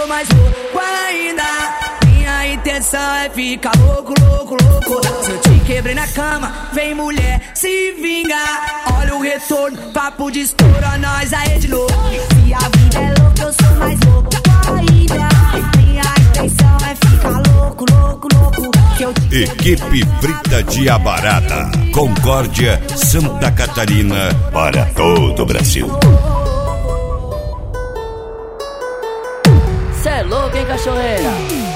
sou mais louco ainda. Minha intenção é ficar louco, louco, louco. Se eu te quebrei na cama, vem mulher, se vingar. Olha o retorno, papo de estoura, nós aí de novo. Se a vida é louca, eu sou mais louco ainda. Minha intenção é ficar louco, louco, louco. Equipe Brita de Abarada, Concórdia, Santa Catarina, para todo o Brasil. Cê é louco, hein, cachoeira?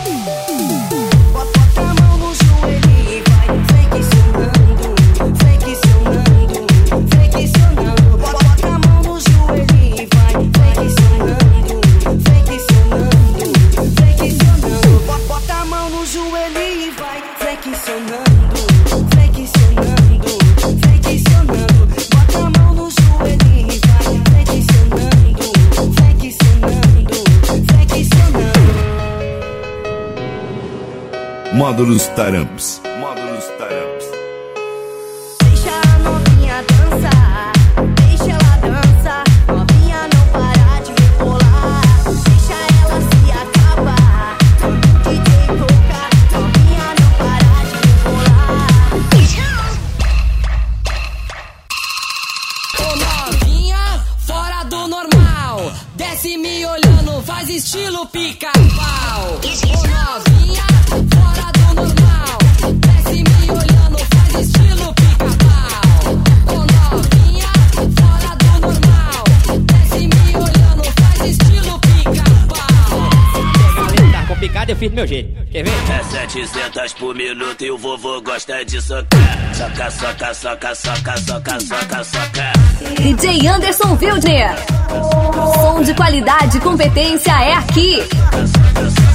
Bota a mão no joelho e vai flexionando, flexionando, flexionando. Bota a mão no joelho e vai flexionando, flexionando, flexionando. Bota a mão no joelho e vai flexionando, flexionando, flexionando. Bota a mão no joelho e vai flexionando, flexionando, flexionando. Módulos Taramps. Deixa a novinha dançar, deixa ela dançar. Novinha não para de rebolar, deixa ela se acabar. Quando o DJ tocar, novinha não para de rebolar. Ô novinha, fora do normal, desce me olhando, faz estilo pica-pau. Ô novinha, fora do normal, desce me olhando, faz estilo pica-pau. Ô novinha, fora do normal, desce me olhando, faz estilo pica-pau. Tá complicado, eu fiz do meu jeito. Quer ver? É 700 por minuto e o vovô gosta de socar. Soca, soca, soca, soca, soca, soca, soca. DJ Anderson Wildner. Som de qualidade e competência é aqui.